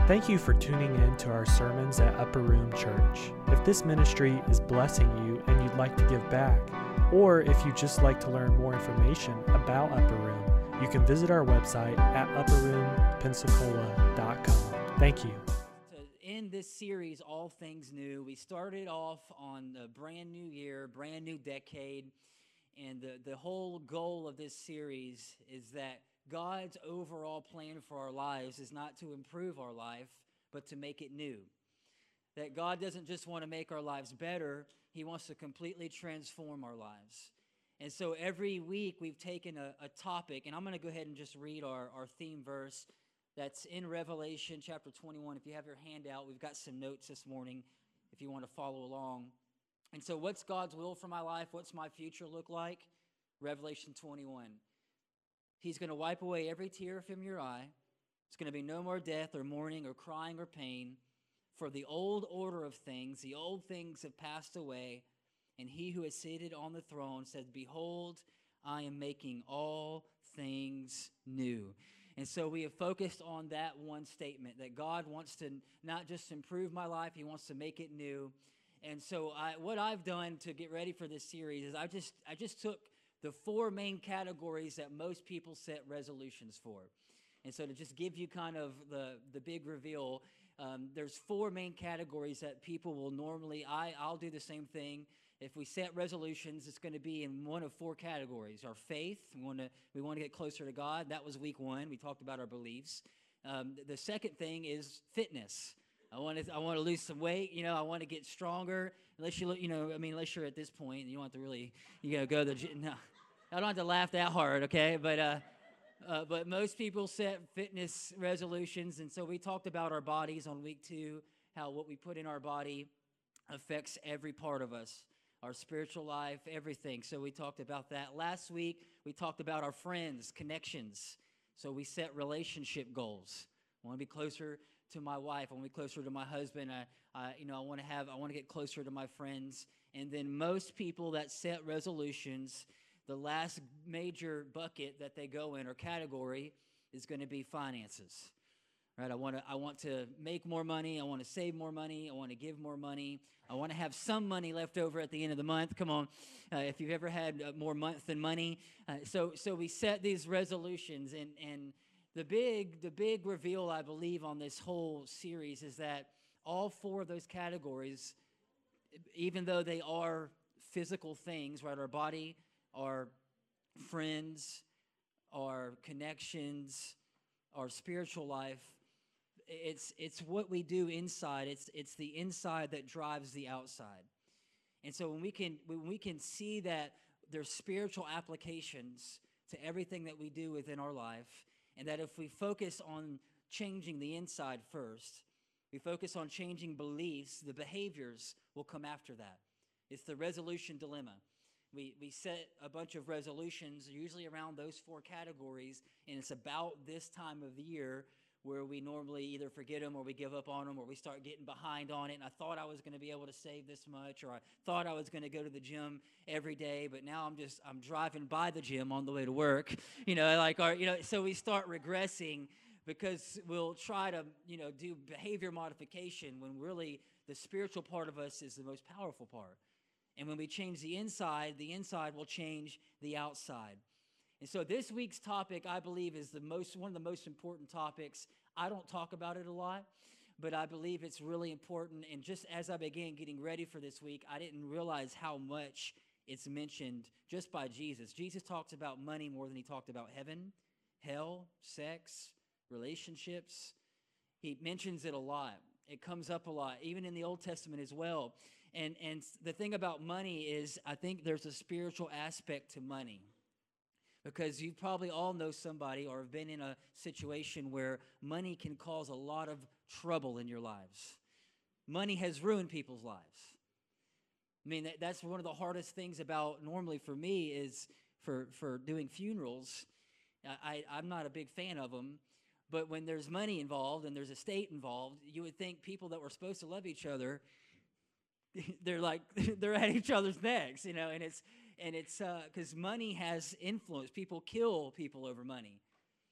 Thank you for tuning in to our sermons at Upper Room Church. If this ministry is blessing you and you'd like to give back, or if you'd just like to learn more information about Upper Room, you can visit our website at upperroompensacola.com. Thank you. To end this series, All Things New, we started off on a brand new year, brand new decade, and the whole goal of this series is that God's overall plan for our lives is not to improve our life, but to make it new. That God doesn't just want to make our lives better, He wants to completely transform our lives. And so every week we've taken a topic, and I'm going to go ahead and just read our theme verse that's in Revelation chapter 21. If you have your handout, we've got some notes this morning if you want to follow along. And so what's God's will for my life? What's my future look like? Revelation 21. He's going to wipe away every tear from your eye. It's going to be no more death or mourning or crying or pain. For the old order of things, the old things have passed away. And he who is seated on the throne says, "Behold, I am making all things new." And so we have focused on that one statement, that God wants to not just improve my life, He wants to make it new. And so what I've done to get ready for this series is I just took the four main categories that most people set resolutions for. And so to just give you kind of the big reveal, there's four main categories that people will normally, I'll do the same thing. If we set resolutions, it's going to be in one of four categories. Our faith, we want to get closer to God. That was week one. We talked about our beliefs. The second thing is fitness. I want to lose some weight. I want to get stronger. Unless unless you're at this point, you don't have to really, go to the gym. No, I don't have to laugh that hard, okay? But most people set fitness resolutions, and so we talked about our bodies on week two, how what we put in our body affects every part of us, our spiritual life, everything. So we talked about that. Last week, we talked about our friends, connections. So we set relationship goals. I want to be closer to my wife. I want to be closer to my husband. I want to get closer to my friends. And then most people that set resolutions, the last major bucket that they go in or category is going to be finances. Right? I want to make more money. I want to save more money. I want to give more money. I want to have some money left over at the end of the month. Come on, if you've ever had more month than money. So we set these resolutions, and the big reveal, I believe, on this whole series is that all four of those categories, even though they are physical things, right? Our body, our friends, our connections, our spiritual life, it's what we do inside. It's the inside that drives the outside. And so when we can see that there's spiritual applications to everything that we do within our life, and that if we focus on changing the inside first, we focus on changing beliefs, the behaviors will come after that. It's the resolution dilemma. We set a bunch of resolutions, usually around those four categories, and it's about this time of the year where we normally either forget them or we give up on them or we start getting behind on it. And I thought I was going to be able to save this much, or I thought I was going to go to the gym every day, but now I'm driving by the gym on the way to work. So we start regressing because we'll try to do behavior modification when really the spiritual part of us is the most powerful part. And when we change the inside will change the outside. And so this week's topic, I believe, is one of the most important topics. I don't talk about it a lot, but I believe it's really important. And just as I began getting ready for this week, I didn't realize how much it's mentioned just by Jesus. Jesus talks about money more than He talked about heaven, hell, sex, relationships. He mentions it a lot. It comes up a lot, even in the Old Testament as well. And the thing about money is I think there's a spiritual aspect to money. Because you probably all know somebody or have been in a situation where money can cause a lot of trouble in your lives. Money has ruined people's lives. I mean, that's one of the hardest things about normally for me is for doing funerals. I'm not a big fan of them, but when there's money involved and there's estate involved, you would think people that were supposed to love each other, they're at each other's necks, and it's because money has influence. People kill people over money.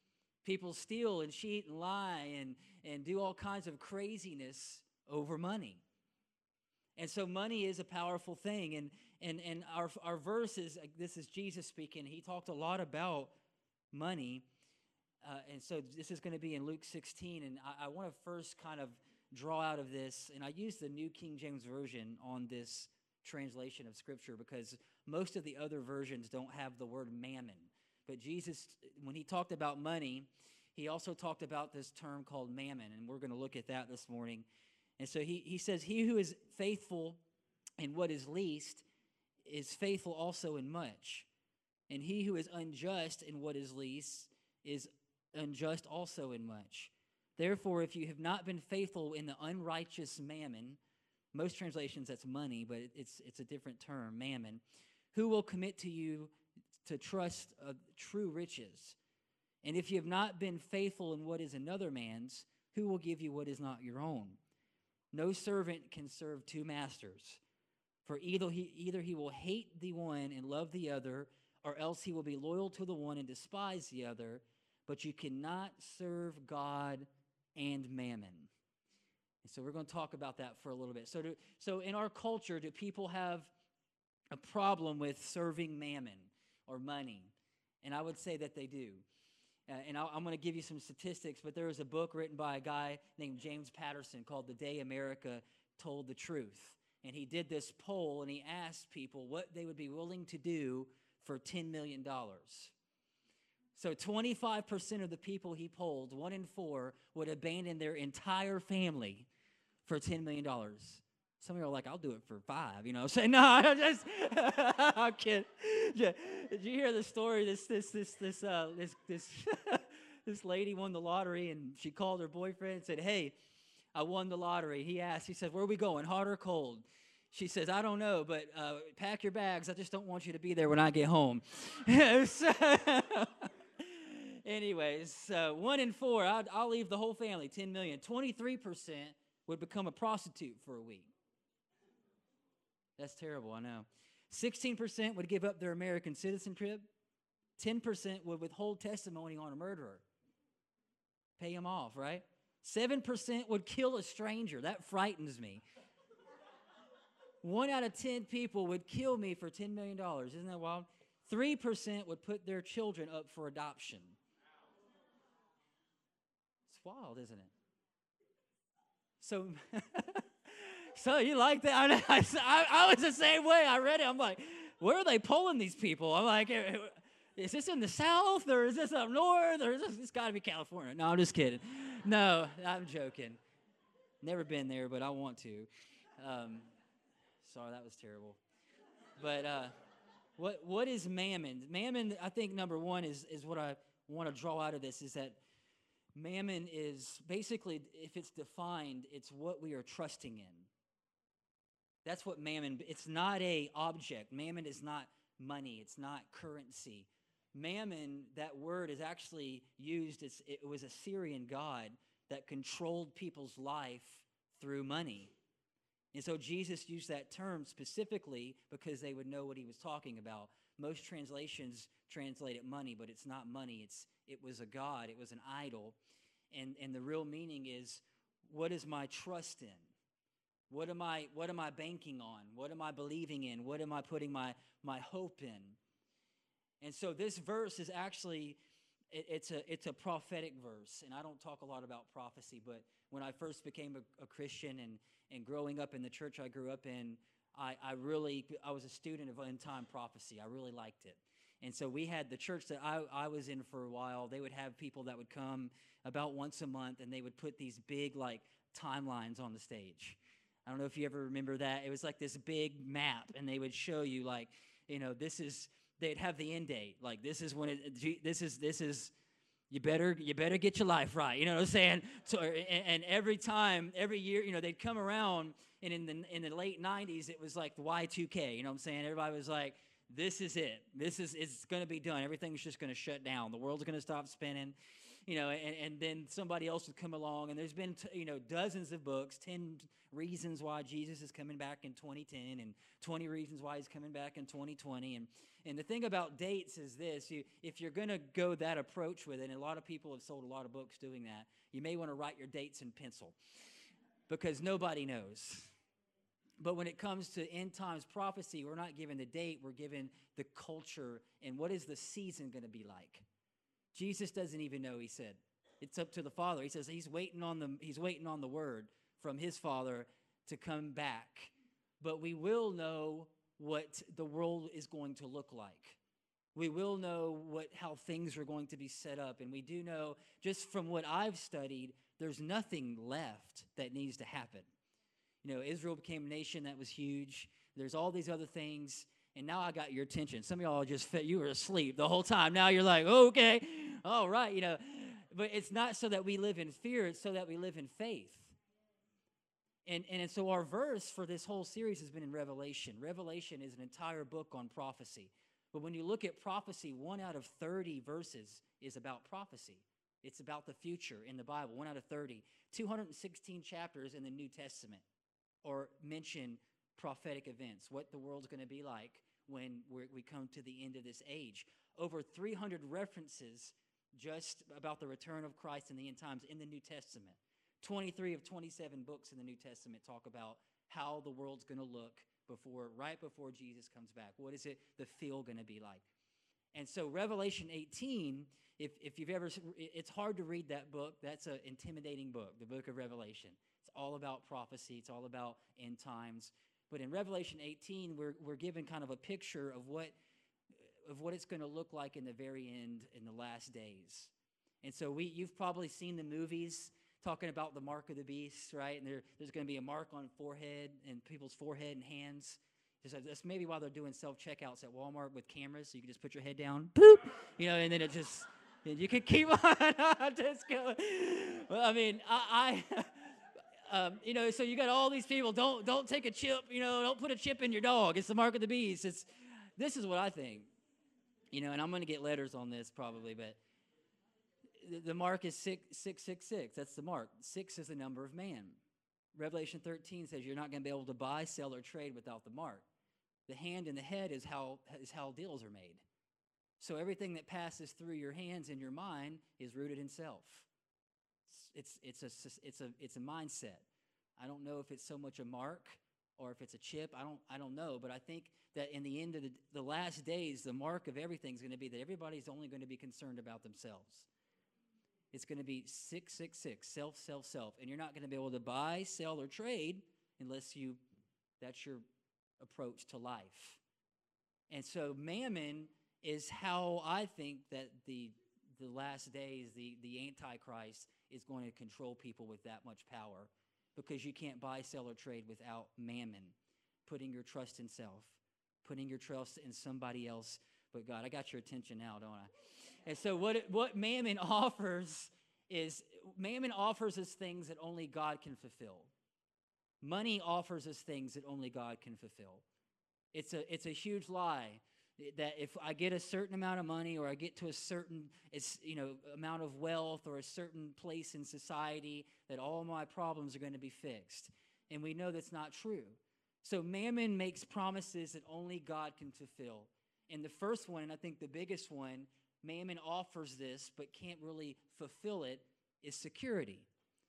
People steal and cheat and lie and do all kinds of craziness over money. And so money is a powerful thing. And our verse is, this is Jesus speaking. He talked a lot about money. And so this is going to be in Luke 16. And I want to first kind of draw out of this. And I use the New King James Version on this translation of Scripture because most of the other versions don't have the word mammon. But Jesus, when he talked about money, he also talked about this term called mammon. And we're going to look at that this morning. And so he says, he who is faithful in what is least is faithful also in much. And he who is unjust in what is least is unjust also in much. Therefore, if you have not been faithful in the unrighteous mammon, most translations that's money, but it's a different term, mammon, who will commit to you to trust true riches? And if you have not been faithful in what is another man's, who will give you what is not your own? No servant can serve two masters, for either he will hate the one and love the other, or else he will be loyal to the one and despise the other. But you cannot serve God and mammon. And so we're going to talk about that for a little bit. So in our culture, do people have a problem with serving mammon or money? And I would say that they do. And I'm going to give you some statistics, but there was a book written by a guy named James Patterson called The Day America Told the Truth. And he did this poll, and he asked people what they would be willing to do for $10 million. So 25% of the people he polled, 1 in 4, would abandon their entire family for $10 million. Some of you are like, I'll do it for 5, Say, no, I'm kidding. Did you hear the story? This lady won the lottery, and she called her boyfriend and said, hey, I won the lottery. He said, where are we going, hot or cold? She says, I don't know, but pack your bags. I just don't want you to be there when I get home. Anyways, 1 in 4, I'll leave the whole family, $10 million. 23% would become a prostitute for a week. That's terrible, I know. 16% would give up their American citizenship. 10% would withhold testimony on a murderer. Pay him off, right? 7% would kill a stranger. That frightens me. 1 out of 10 people would kill me for $10 million. Isn't that wild? 3% would put their children up for adoption. It's wild, isn't it? So... So you like that? I was the same way. I read it. I'm like, where are they pulling these people? I'm like, is this in the South or is this up north or is this got to be California? No, I'm just kidding. No, I'm joking. Never been there, but I want to. Sorry, that was terrible. But what is mammon? Mammon, I think number one is what I want to draw out of this is that mammon is basically, if it's defined, it's what we are trusting in. That's what mammon, it's not a object. Mammon is not money. It's not currency. Mammon, that word is actually used, it was a Syrian god that controlled people's life through money. And so Jesus used that term specifically because they would know what he was talking about. Most translations translate it money, but it's not money. It was a god. It was an idol. And the real meaning is, what is my trust in? What am I banking on? What am I believing in? What am I putting my hope in? And so this verse is actually, it's a prophetic verse. And I don't talk a lot about prophecy, but when I first became a Christian and growing up in the church I grew up in, I was a student of end-time prophecy. I really liked it. And so we had the church that I was in for a while. They would have people that would come about once a month, and they would put these big, timelines on the stage. I don't know if you ever remember that. It was like this big map, and they would show you, they'd have the end date. This is when this is, you better get your life right. You know what I'm saying? So, and every year, they'd come around, and in the late 90s, it was like the Y2K. You know what I'm saying? Everybody was like, this is it. It's going to be done. Everything's just going to shut down. The world's going to stop spinning. and then somebody else would come along, and there's been, dozens of books, 10 reasons why Jesus is coming back in 2010 and 20 reasons why he's coming back in 2020. And the thing about dates is this, if you're going to go that approach with it, and a lot of people have sold a lot of books doing that, you may want to write your dates in pencil because nobody knows. But when it comes to end times prophecy, we're not given the date, we're given the culture and what is the season going to be like. Jesus doesn't even know, he said. It's up to the Father. He says he's waiting on the word from his Father to come back. But we will know what the world is going to look like. We will know how things are going to be set up. And we do know, just from what I've studied, there's nothing left that needs to happen. Israel became a nation that was huge. There's all these other things. And now I got your attention. Some of y'all you were asleep the whole time. Now you're like, oh, okay, all right, But it's not so that we live in fear. It's so that we live in faith. And so our verse for this whole series has been in Revelation. Revelation is an entire book on prophecy. But when you look at prophecy, 1 out of 30 verses is about prophecy. It's about the future in the Bible, 1 out of 30. 216 chapters in the New Testament or mention prophetic events, what the world's going to be like when we come to the end of this age. Over 300 references just about the return of Christ in the end times in the New Testament. 23 of 27 books in the New Testament talk about how the world's going to look right before Jesus comes back. What is the feel going to be like? And so Revelation 18, if you've ever, it's hard to read that book. That's an intimidating book, the book of Revelation. It's all about prophecy. It's all about end times. But in Revelation 18, we're given kind of a picture of what it's going to look like in the very end, in the last days. And so you've probably seen the movies talking about the mark of the beast, right? And there's going to be a mark on forehead and people's forehead and hands. That's maybe why they're doing self-checkouts at Walmart with cameras, so you can just put your head down, boop, and then you can keep on just going. Well, I mean, so you got all these people, don't take a chip, don't put a chip in your dog. It's the mark of the beast. This is what I think, and I'm going to get letters on this probably, but the mark is 666. That's the mark. 6 is the number of man. Revelation 13 says you're not going to be able to buy, sell, or trade without the mark. The hand and the head is how deals are made. So everything that passes through your hands and your mind is rooted in self. It's a mindset. I don't know if it's so much a mark or if it's a chip. I don't know, but I think that in the end of the last days, the mark of everything is going to be that everybody's only going to be concerned about themselves. It's going to be 666, self, self, self. And you're not going to be able to buy, sell, or trade unless that's your approach to life. And so mammon is how I think that the last days, the Antichrist is going to control people with that much power, because you can't buy, sell, or trade without mammon, putting your trust in self, putting your trust in somebody else but God. I got your attention now, don't I? And so what mammon offers is us things that only God can fulfill. Money offers us things that only God can fulfill. It's a huge lie that if I get a certain amount of money, or I get to a certain amount of wealth, or a certain place in society, that all my problems are going to be fixed. And we know that's not true. So mammon makes promises that only God can fulfill. And the first one, and I think the biggest one, mammon offers this but can't really fulfill it, is security.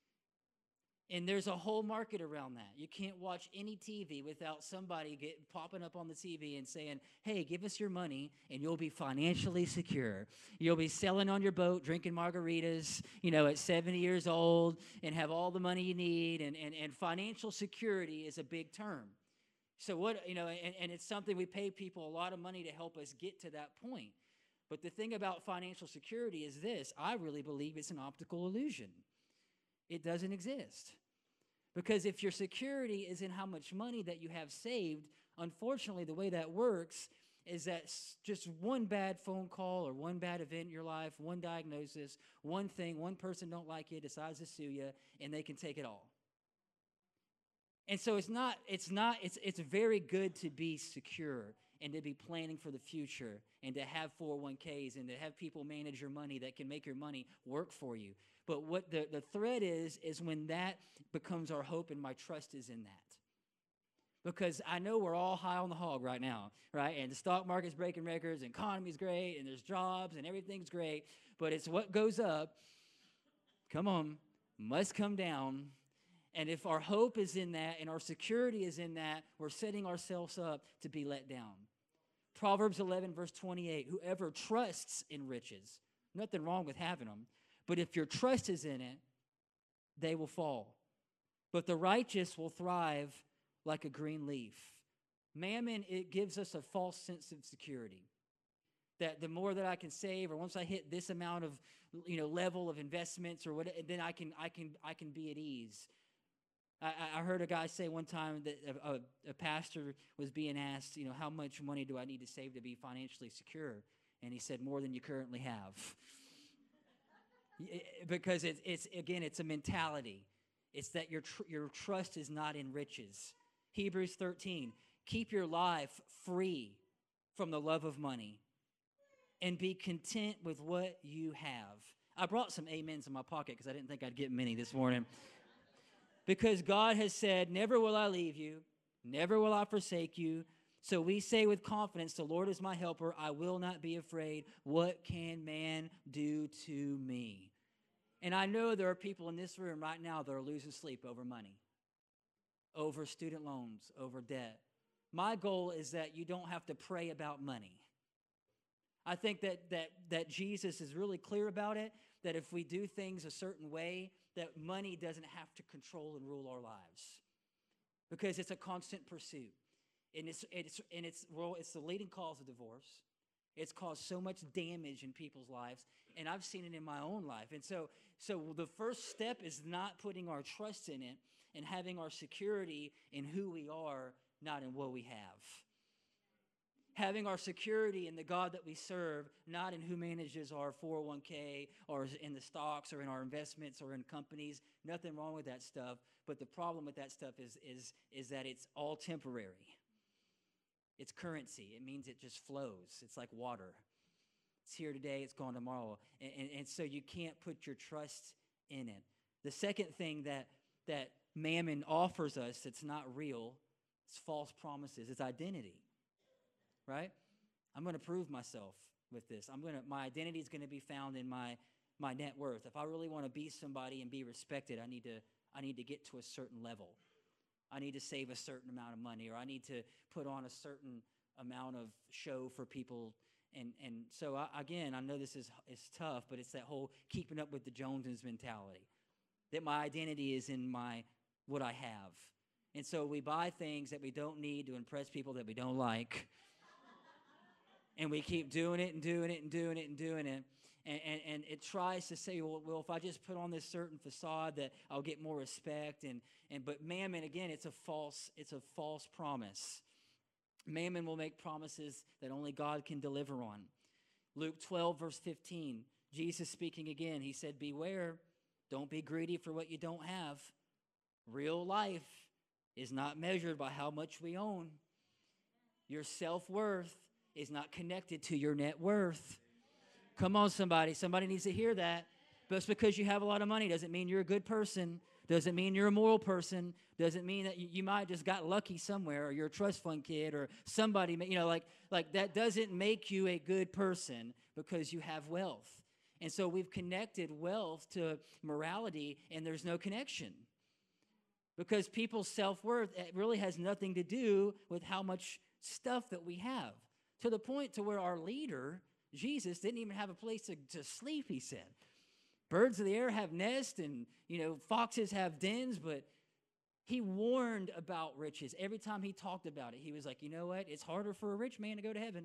And there's a whole market around that. You can't watch any TV without somebody popping up on the TV and saying, hey, give us your money and you'll be financially secure. You'll be sailing on your boat, drinking margaritas, at 70 years old, and have all the money you need. And financial security is a big term. So and it's something we pay people a lot of money to help us get to that point. But the thing about financial security is this: I really believe it's an optical illusion. It doesn't exist. Because if your security is in how much money that you have saved, unfortunately, the way that works is that just one bad phone call or one bad event in your life, one diagnosis, one thing, one person don't like you, decides to sue you, and they can take it all. And so it's very good to be secure and to be planning for the future and to have 401ks and to have people manage your money that can make your money work for you. But what the thread is when that becomes our hope and my trust is in that. Because I know we're all high on the hog right now, right? And the stock market's breaking records, and economy's great, and there's jobs, and everything's great. But it's what goes up, come on, must come down. And if our hope is in that and our security is in that, we're setting ourselves up to be let down. Proverbs 11, verse 28, whoever trusts in riches, nothing wrong with having them, but if your trust is in it, they will fall. But the righteous will thrive like a green leaf. Mammon, it gives us a false sense of security. That the more that I can save, or once I hit this amount of, level of investments or whatever, then I can be at ease. I heard a guy say one time that a pastor was being asked, how much money do I need to save to be financially secure? And he said, more than you currently have. Because it's a mentality. It's that your trust is not in riches. Hebrews 13, keep your life free from the love of money and be content with what you have. I brought some amens in my pocket because I didn't think I'd get many this morning. Because God has said, never will I leave you, never will I forsake you. So we say with confidence, the Lord is my helper. I will not be afraid. What can man do to me? And I know there are people in this room right now that are losing sleep over money, over student loans, over debt. My goal is that you don't have to pray about money. I think that Jesus is really clear about it, that if we do things a certain way, that money doesn't have to control and rule our lives, because it's a constant pursuit. And it's the leading cause of divorce. It's caused so much damage in people's lives, and I've seen it in my own life. And so the first step is not putting our trust in it and having our security in who we are, not in what we have. Having our security in the God that we serve, not in who manages our 401k or in the stocks or in our investments or in companies. Nothing wrong with that stuff. But the problem with that stuff is that it's all temporary. It's currency. It means it just flows. It's like water. It's here today, it's gone tomorrow. And so you can't put your trust in it. The second thing that mammon offers us that's not real is false promises. It's identity. Right? I'm going to prove myself with this. My identity is going to be found in my net worth. If I really want to be somebody and be respected, I need to get to a certain level. I need to save a certain amount of money, or I need to put on a certain amount of show for people. And so I know this is tough, but it's that whole keeping up with the Joneses mentality. That my identity is in what I have. And so we buy things that we don't need to impress people that we don't like. And we keep doing it and doing it and doing it and doing it. And it tries to say, well, if I just put on this certain facade that I'll get more respect. But mammon, again, it's a false promise. Mammon will make promises that only God can deliver on. Luke 12, verse 15, Jesus speaking again, he said, beware, don't be greedy for what you don't have. Real life is not measured by how much we own. Your self-worth is not connected to your net worth. Come on, somebody. Somebody needs to hear that. Just because you have a lot of money doesn't mean you're a good person. Doesn't mean you're a moral person. Doesn't mean that you might just got lucky somewhere, or you're a trust fund kid, or somebody, like that doesn't make you a good person because you have wealth. And so we've connected wealth to morality, and there's no connection. Because people's self-worth, it really has nothing to do with how much stuff that we have. To the point to where our leader, Jesus, didn't even have a place to sleep, he said. Birds of the air have nests, and, foxes have dens, but he warned about riches. Every time he talked about it, he was like, you know what? It's harder for a rich man to go to heaven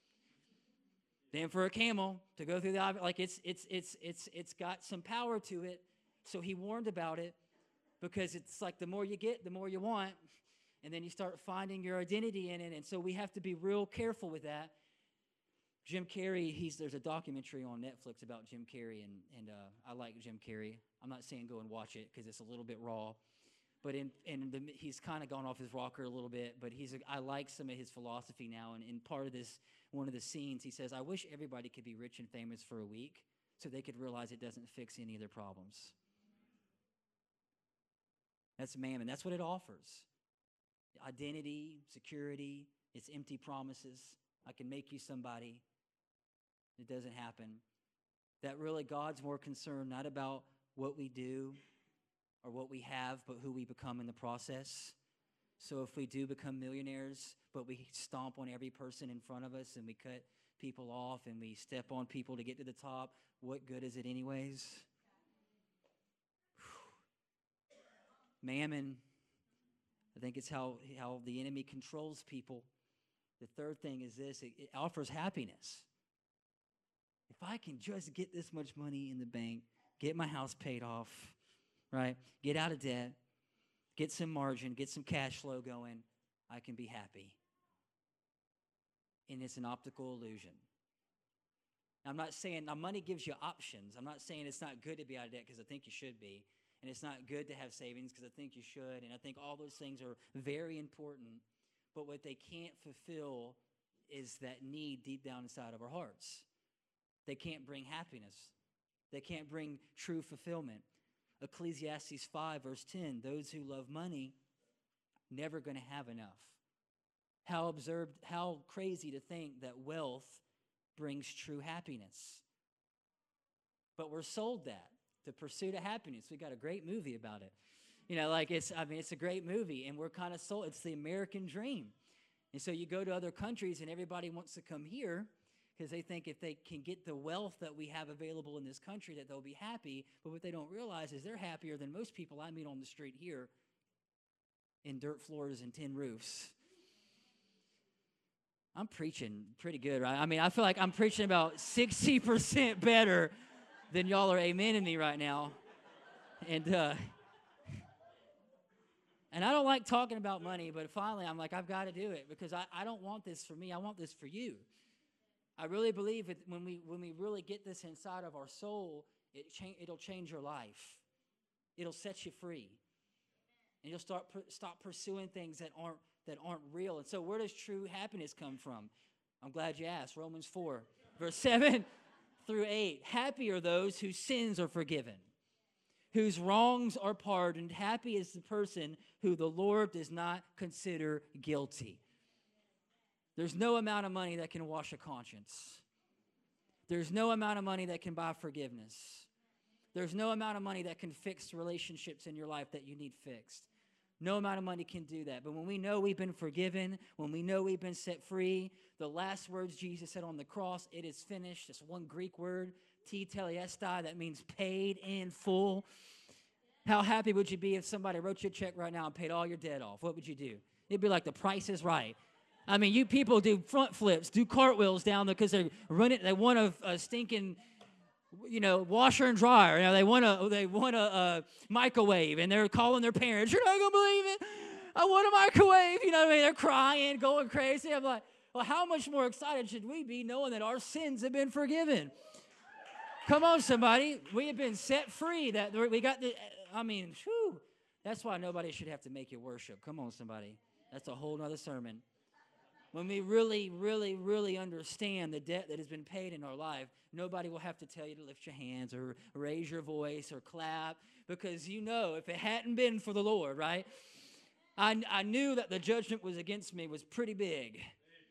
than for a camel to go through the eye. Like, it's got some power to it. So he warned about it, because it's like the more you get, the more you want. And then you start finding your identity in it. And so we have to be real careful with that. Jim Carrey, there's a documentary on Netflix about Jim Carrey, and I like Jim Carrey. I'm not saying go and watch it because it's a little bit raw. But he's kind of gone off his rocker a little bit, but I like some of his philosophy now. And in part of this, one of the scenes, he says, I wish everybody could be rich and famous for a week so they could realize it doesn't fix any of their problems. That's mammon. That's what it offers. Identity, security, it's empty promises. I can make you somebody. It doesn't happen. That really God's more concerned not about what we do or what we have, but who we become in the process. So if we do become millionaires, but we stomp on every person in front of us and we cut people off and we step on people to get to the top, what good is it anyways? Mammon, I think it's how the enemy controls people. The third thing is this, it offers happiness. If I can just get this much money in the bank, get my house paid off, right? Get out of debt, get some margin, get some cash flow going, I can be happy. And it's an optical illusion. I'm not saying, now money gives you options. I'm not saying it's not good to be out of debt because I think you should be. And it's not good to have savings because I think you should. And I think all those things are very important. But what they can't fulfill is that need deep down inside of our hearts. They can't bring happiness. They can't bring true fulfillment. Ecclesiastes 5 verse 10, those who love money, never going to have enough. How crazy to think that wealth brings true happiness. But we're sold that, the pursuit of happiness. We got a great movie about it. It's a great movie, and we're kind of sold. It's the American dream. And so you go to other countries, and everybody wants to come here because they think if they can get the wealth that we have available in this country that they'll be happy. But what they don't realize is they're happier than most people I meet on the street here in dirt floors and tin roofs. I'm preaching pretty good, right? I mean, I feel like I'm preaching about 60% better than y'all are amening me right now. And I don't like talking about money, but finally I'm like, I've got to do it because I don't want this for me. I want this for you. I really believe it, when we really get this inside of our soul, it'll change your life. It'll set you free. And you'll stop pursuing things that aren't real. And so where does true happiness come from? I'm glad you asked. Romans 4, verse 7 through 8. Happy are those whose sins are forgiven, whose wrongs are pardoned. Happy is the person who the Lord does not consider guilty. There's no amount of money that can wash a conscience. There's no amount of money that can buy forgiveness. There's no amount of money that can fix relationships in your life that you need fixed. No amount of money can do that. But when we know we've been forgiven, when we know we've been set free, the last words Jesus said on the cross, it is finished. It's one Greek word, tetelestai, that means paid in full. How happy would you be if somebody wrote you a check right now and paid all your debt off? What would you do? It'd be like The Price is Right. I mean, you people do front flips, do cartwheels down there because they want a stinking, washer and dryer. They want a microwave, and they're calling their parents. You're not gonna believe it. I want a microwave. They're crying, going crazy. I'm like, well, how much more excited should we be knowing that our sins have been forgiven? Come on, somebody. We have been set free. That we got the. Whew. That's why nobody should have to make you worship. Come on, somebody. That's a whole nother sermon. When we really, really, really understand the debt that has been paid in our life, nobody will have to tell you to lift your hands or raise your voice or clap because if it hadn't been for the Lord, right? I knew that the judgment was against me was pretty big.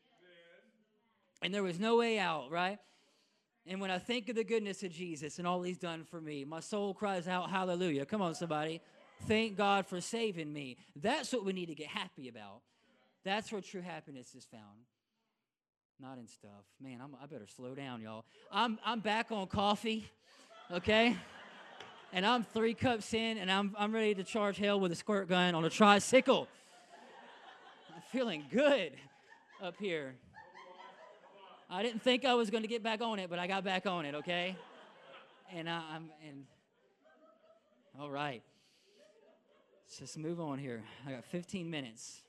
And there was no way out, right? And when I think of the goodness of Jesus and all he's done for me, my soul cries out, hallelujah. Come on, somebody. Thank God for saving me. That's what we need to get happy about. That's where true happiness is found. Not in stuff. Man, I better slow down, y'all. I'm back on coffee, okay? And I'm 3 cups in, and I'm ready to charge hell with a squirt gun on a tricycle. I'm feeling good up here. I didn't think I was going to get back on it, but I got back on it, okay? And all right. Let's just move on here. I got 15 minutes.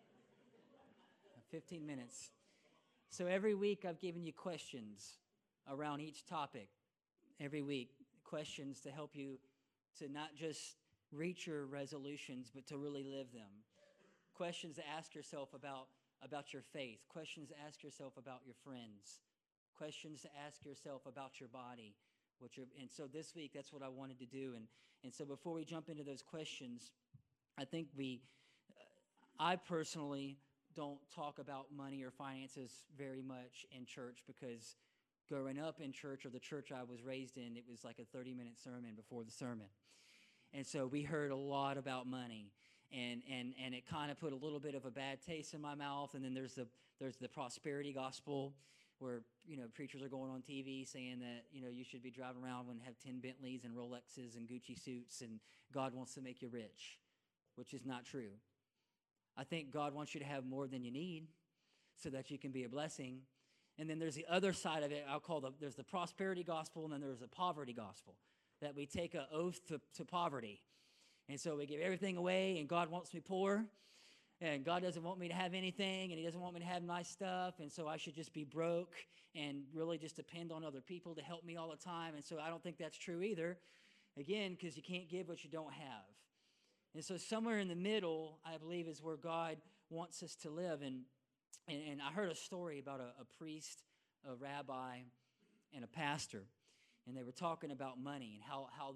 15 minutes. So every week I've given you questions around each topic. Every week, questions to help you to not just reach your resolutions, but to really live them. Questions to ask yourself about your faith. Questions to ask yourself about your friends. Questions to ask yourself about your body. And so this week, that's what I wanted to do. And so before we jump into those questions, I think I personally don't talk about money or finances very much in church, because growing up in church, or the church I was raised in, it was like a 30-minute sermon before the sermon. And so we heard a lot about money, and it kind of put a little bit of a bad taste in my mouth. And then there's the prosperity gospel, where, preachers are going on TV saying that, you should be driving around and have 10 Bentleys and Rolexes and Gucci suits, and God wants to make you rich, which is not true. I think God wants you to have more than you need so that you can be a blessing. And then there's the other side of it. There's the prosperity gospel, and then there's the poverty gospel, that we take an oath to poverty. And so we give everything away, and God wants me poor, and God doesn't want me to have anything, and he doesn't want me to have nice stuff, and so I should just be broke and really just depend on other people to help me all the time. And so I don't think that's true either, again, because you can't give what you don't have. And so somewhere in the middle, I believe, is where God wants us to live. And I heard a story about a priest, a rabbi, and a pastor, and they were talking about money and how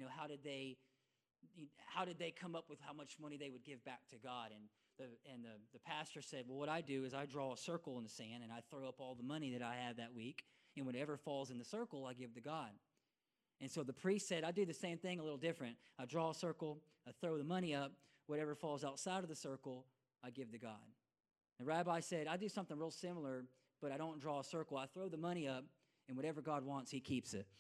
did they come up with how much money they would give back to God. And the pastor said, well, what I do is I draw a circle in the sand, and I throw up all the money that I have that week, and whatever falls in the circle, I give to God. And so the priest said, I do the same thing, a little different. I draw a circle, I throw the money up, whatever falls outside of the circle, I give to God. The rabbi said, I do something real similar, but I don't draw a circle. I throw the money up, and whatever God wants, he keeps it.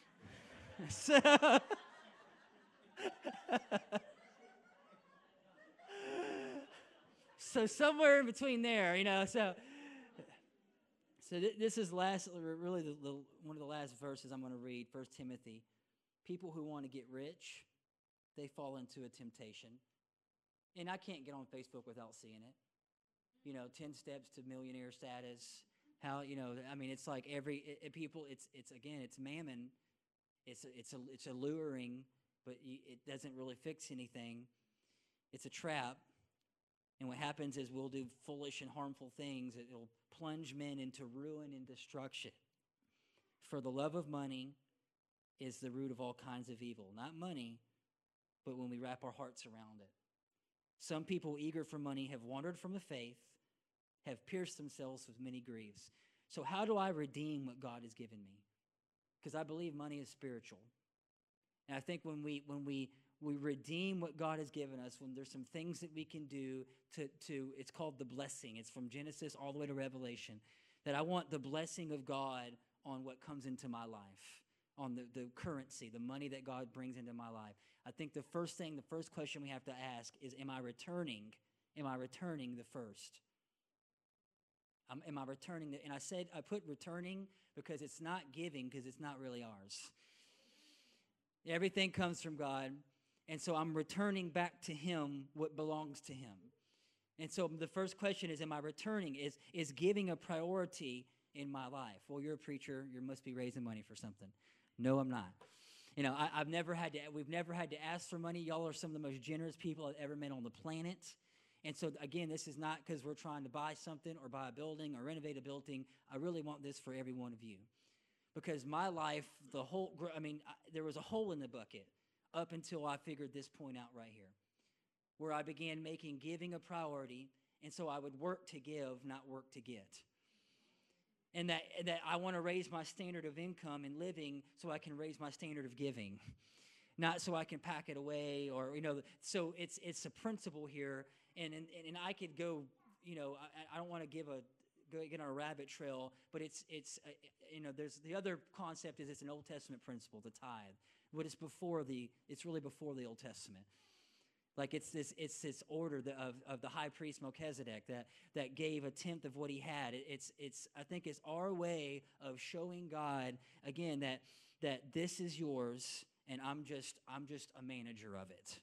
So somewhere in between there, So this is really one of the last verses I'm going to read, 1 Timothy. People who want to get rich, they fall into a temptation. And I can't get on Facebook without seeing it. 10 steps to millionaire status. How, it's like it's mammon. It's alluring, but it doesn't really fix anything. It's a trap. And what happens is we'll do foolish and harmful things. It'll plunge men into ruin and destruction. For the love of money is the root of all kinds of evil. Not money, but when we wrap our hearts around it. Some people eager for money have wandered from the faith, have pierced themselves with many griefs. So how do I redeem what God has given me? Because I believe money is spiritual. And I think when we redeem what God has given us, when there's some things that we can do to it's called the blessing. It's from Genesis all the way to Revelation, that I want the blessing of God on what comes into my life, on the currency, the money that God brings into my life. I think the first question we have to ask is, am I returning the first? Am I returning and I put returning because it's not giving, because it's not really ours. Everything comes from God. And so I'm returning back to him what belongs to him. And so the first question is, am I returning? Is giving a priority in my life? Well, you're a preacher. You must be raising money for something. No, I'm not. We've never had to ask for money. Y'all are some of the most generous people I've ever met on the planet. And so, again, this is not because we're trying to buy something or buy a building or renovate a building. I really want this for every one of you. Because my life, there was a hole in the bucket up until I figured this point out right here, where I began making giving a priority, and so I would work to give, not work to get. And that I want to raise my standard of income and living so I can raise my standard of giving, not so I can pack it away so it's a principle here, and I could go, I don't want to get on a rabbit trail, but there's the other concept is it's an Old Testament principle, the tithe. But it's really before the Old Testament. Like it's this order of the high priest Melchizedek that gave a tenth of what he had. I think it's our way of showing God again that this is yours and I'm just a manager of it.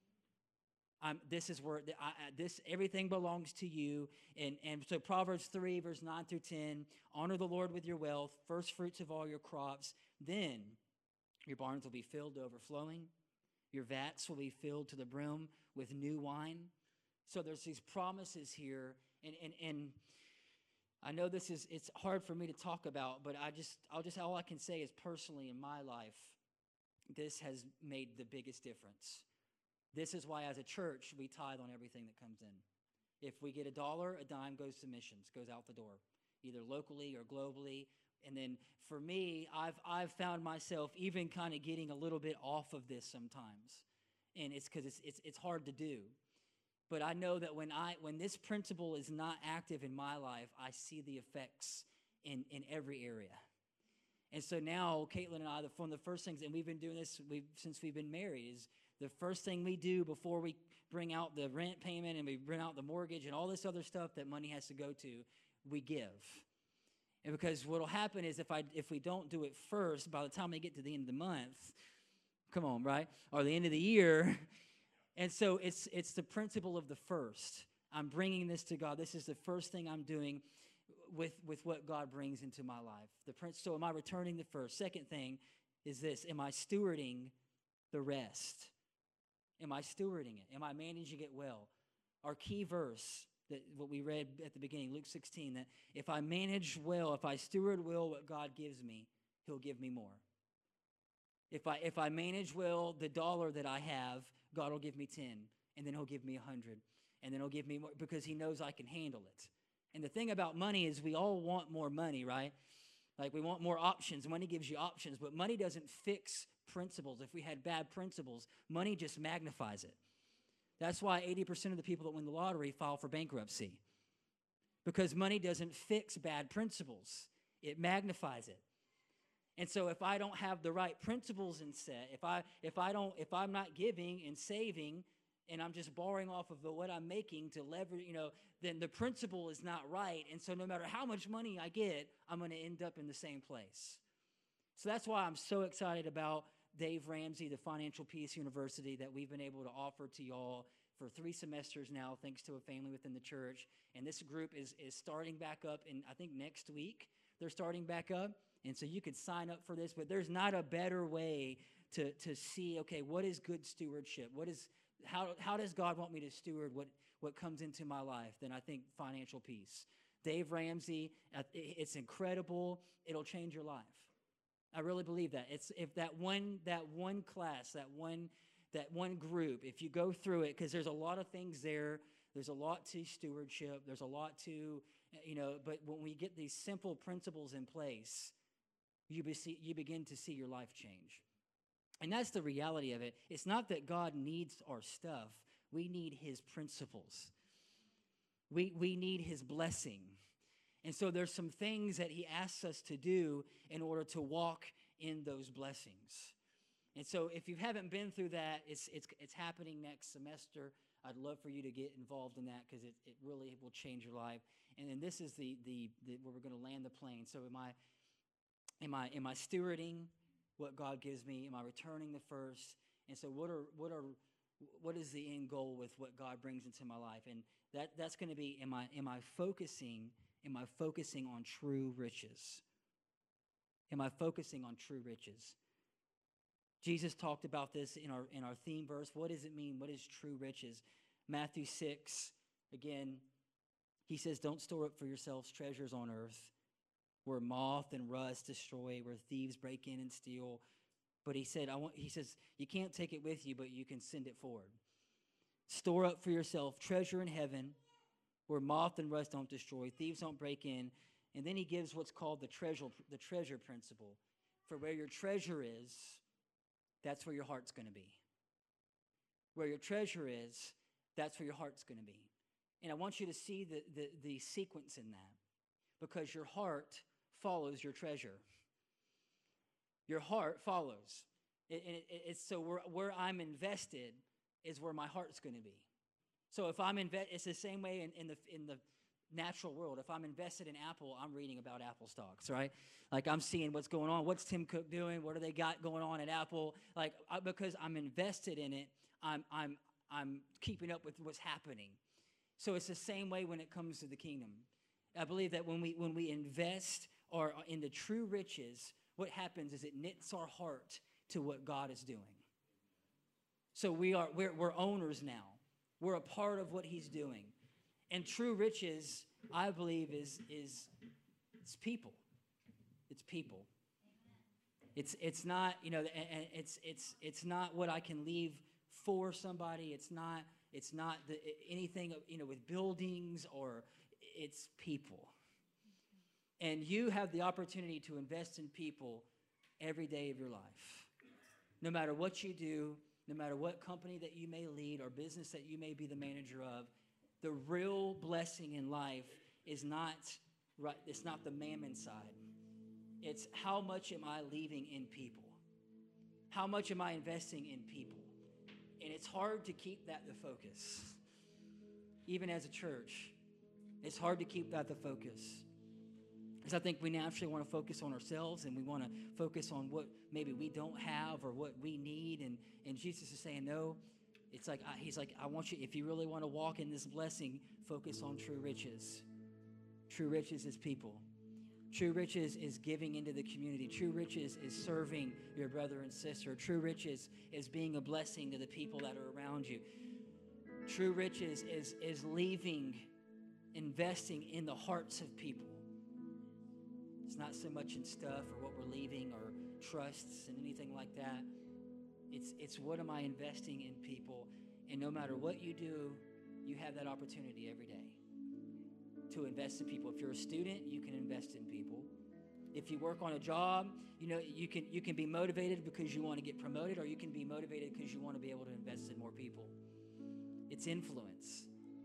This is where everything belongs to you. And so Proverbs 3 verse 9 through 10, honor the Lord with your wealth, first fruits of all your crops, then your barns will be filled to overflowing, Your vats will be filled to the brim with new wine. So there's these promises here, and I know it's hard for me to talk about, but all I can say is personally in my life, this has made the biggest difference. This is why as a church, we tithe on everything that comes in. If we get $1, a dime goes to missions, goes out the door, either locally or globally. And then for me, I've found myself even kind of getting a little bit off of this sometimes. And it's because it's hard to do. But I know that when this principle is not active in my life, I see the effects in every area. And so now, Caitlin and I, one of the first things, and we've been doing this since we've been married, is the first thing we do before we bring out the rent payment and we bring out the mortgage and all this other stuff that money has to go to, we give. And because what will happen is if we don't do it first, by the time we get to the end of the month, come on, right? Or the end of the year. And so it's the principle of the first. I'm bringing this to God. This is the first thing I'm doing with what God brings into my life. So am I returning the first? Second thing is this. Am I stewarding the rest? Am I stewarding it? Am I managing it well? Our key verse, what we read at the beginning, Luke 16, that if I manage well, if I steward well what God gives me, he'll give me more. If I manage well the dollar that I have, God will give me 10, and then he'll give me 100, and then he'll give me more because he knows I can handle it. And the thing about money is we all want more money, right? Like we want more options. Money gives you options, but money doesn't fix principles. If we had bad principles, money just magnifies it. That's why 80% of the people that win the lottery file for bankruptcy, because money doesn't fix bad principles. It magnifies it. And so if I don't have the right principles in set, if I'm not giving and saving, and I'm just borrowing off of what I'm making to leverage, then the principle is not right. And so no matter how much money I get, I'm going to end up in the same place. So that's why I'm so excited about Dave Ramsey, the Financial Peace University that we've been able to offer to y'all for 3 semesters now, thanks to a family within the church. And this group is starting back up in, I think, next week. They're starting back up. And so you could sign up for this, but there's not a better way to see, okay, what is good stewardship? How does God want me to steward what comes into my life? Then I think financial peace. Dave Ramsey, it's incredible. It'll change your life. I really believe that. It's if that one class, that one group, if you go through it, because there's a lot of things there. There's a lot to stewardship. There's a lot to, but when we get these simple principles in place, you begin to see your life change. And that's the reality of it. It's not that God needs our stuff. We need his principles. We need his blessing. And so there's some things that he asks us to do in order to walk in those blessings. And so if you haven't been through that, it's happening next semester. I'd love for you to get involved in that because it really will change your life. And then this is the where we're going to land the plane. So am I stewarding what God gives me? Am I returning the first? And so what is the end goal with what God brings into my life? And that's going to be, am I focusing on true riches? Am I focusing on true riches? Jesus talked about this in our theme verse. What does it mean? What is true riches? Matthew 6, again, he says, don't store up for yourselves treasures on earth where moth and rust destroy, where thieves break in and steal. But he says, you can't take it with you, but you can send it forward. Store up for yourself treasure in heaven where moth and rust don't destroy, thieves don't break in. And then he gives what's called the treasure principle. For where your treasure is, that's where your heart's going to be. Where your treasure is, that's where your heart's going to be. And I want you to see the sequence in that, because your heart follows your treasure. Your heart follows. It's so where I'm invested is where my heart's going to be. So if I'm it's the same way in the natural world. If I'm invested in Apple, I'm reading about Apple stocks, right? Like I'm seeing what's going on. What's Tim Cook doing? What do they got going on at Apple? Like because I'm invested in it, I'm keeping up with what's happening. So it's the same way when it comes to the kingdom. I believe that when we invest or in the true riches, what happens is it knits our heart to what God is doing. So we're owners now. We're a part of what he's doing. And true riches, I believe, is it's people. It's people. It's not, and it's not what I can leave for somebody. It's not anything, with buildings, or it's people. And you have the opportunity to invest in people every day of your life. No matter what you do, no matter what company that you may lead or business that you may be the manager of, the real blessing in life is not right. It's not the mammon side. It's how much am I leaving in people? How much am I investing in people? And it's hard to keep that the focus. Even as a church, it's hard to keep that the focus. Because I think we naturally want to focus on ourselves, and we want to focus on what maybe we don't have or what we need. And Jesus is saying, no, it's like, he's like, I want you, if you really want to walk in this blessing, focus on true riches. True riches is people. True riches is giving into the community. True riches is serving your brother and sister. True riches is being a blessing to the people that are around you. True riches is investing in the hearts of people. It's not so much in stuff or what we're leaving or trusts and anything like that. It's what am I investing in people? And no matter what you do, you have that opportunity every day to invest in people. If you're a student, you can invest in people. If you work on a job, you can be motivated because you want to get promoted, or you can be motivated because you want to be able to invest in more people. It's influence.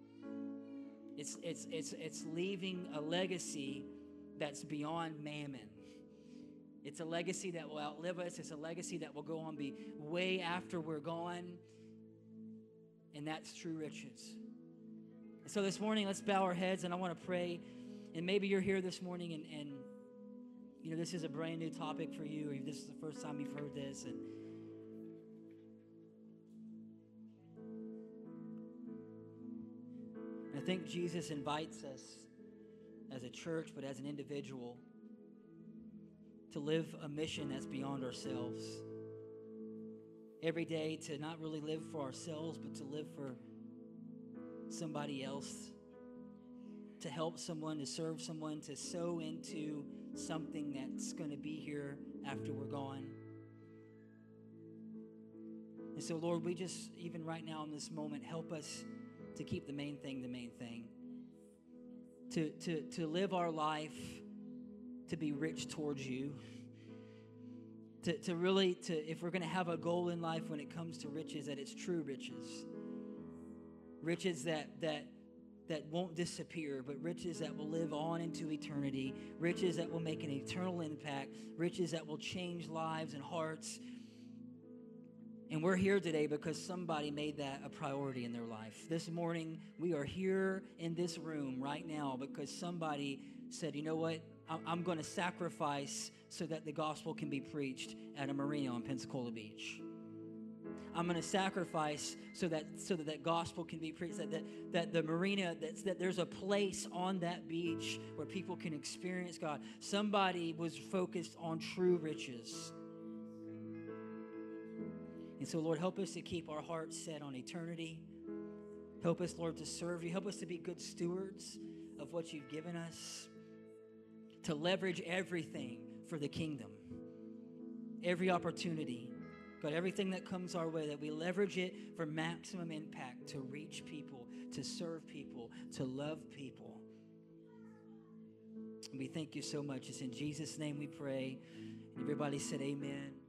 It's leaving a legacy that's beyond mammon. It's a legacy that will outlive us. It's a legacy that will go on be way after we're gone. And that's true riches. And so this morning, let's bow our heads, and I want to pray. And maybe you're here this morning and this is a brand new topic for you, or this is the first time you've heard this. And I think Jesus invites us as a church, but as an individual, to live a mission that's beyond ourselves. Every day to not really live for ourselves, but to live for somebody else, to help someone, to serve someone, to sow into something that's going to be here after we're gone. And so, Lord, we just, even right now in this moment, help us to keep the main thing the main thing. To live our life to be rich towards you. To really, if we're going to have a goal in life when it comes to riches, that it's true riches. Riches that won't disappear, but riches that will live on into eternity. Riches that will make an eternal impact. Riches that will change lives and hearts. And we're here today because somebody made that a priority in their life. This morning, we are here in this room right now because somebody said, you know what? I'm going to sacrifice so that the gospel can be preached at a marina on Pensacola Beach. I'm going to sacrifice so that gospel can be preached, that the marina, that there's a place on that beach where people can experience God. Somebody was focused on true riches. And so, Lord, help us to keep our hearts set on eternity. Help us, Lord, to serve you. Help us to be good stewards of what you've given us, to leverage everything for the kingdom. Every opportunity, God, everything that comes our way, that we leverage it for maximum impact, to reach people, to serve people, to love people. And we thank you so much. It's in Jesus' name we pray. Everybody said amen.